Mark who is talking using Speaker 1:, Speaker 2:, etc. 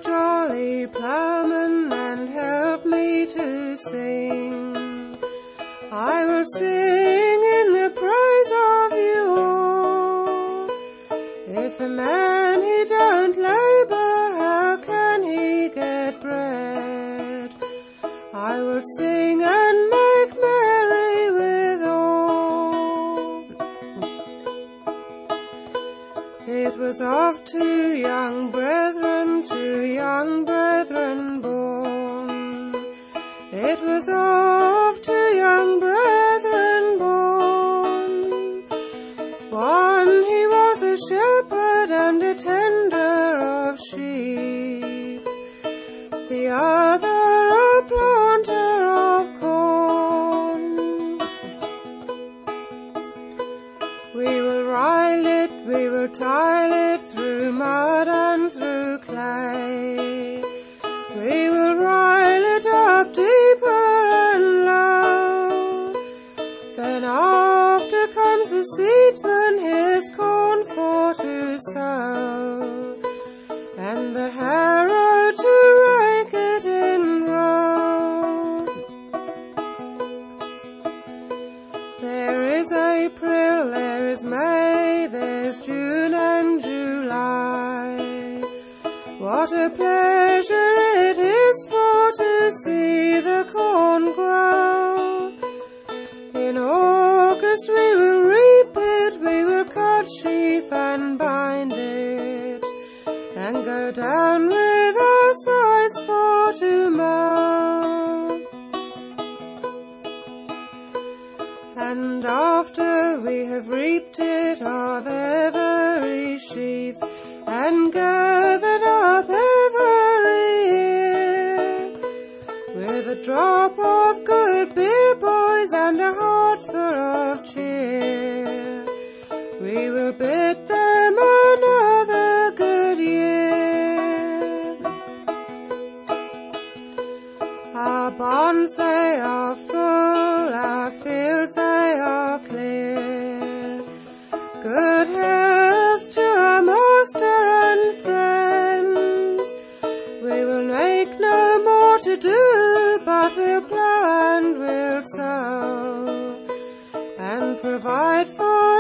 Speaker 1: jolly ploughman, and help me to sing. I will sing in the praise of you all. If a man he don't labour, how can he get bread? I will sing and make merry with all. It was of two young brethren born. It was of two young brethren born. One he was a shepherd and a tender of sheep, the other a planter of corn. We will rile it, we will tile it, through mud and through clay. We will rile it up deeper and low. Then after comes the seedsman his corn for to sow, and the harrow to rake it in row. There is April, there is May, there's June and July. What a pleasure it is for to see the corn grow. In August we will reap it, we will cut sheaf and bind it, and go down with our scythes for to mow. And after we have reaped it of every sheaf, and gathered up every ear, with a drop of good beer, boys, and a heart full of cheer, we will bid them another good year. Our barns they are full, our fields they are clear. Good health to our master and friends. We will make no more to do, but we'll plough and we'll sow, and provide for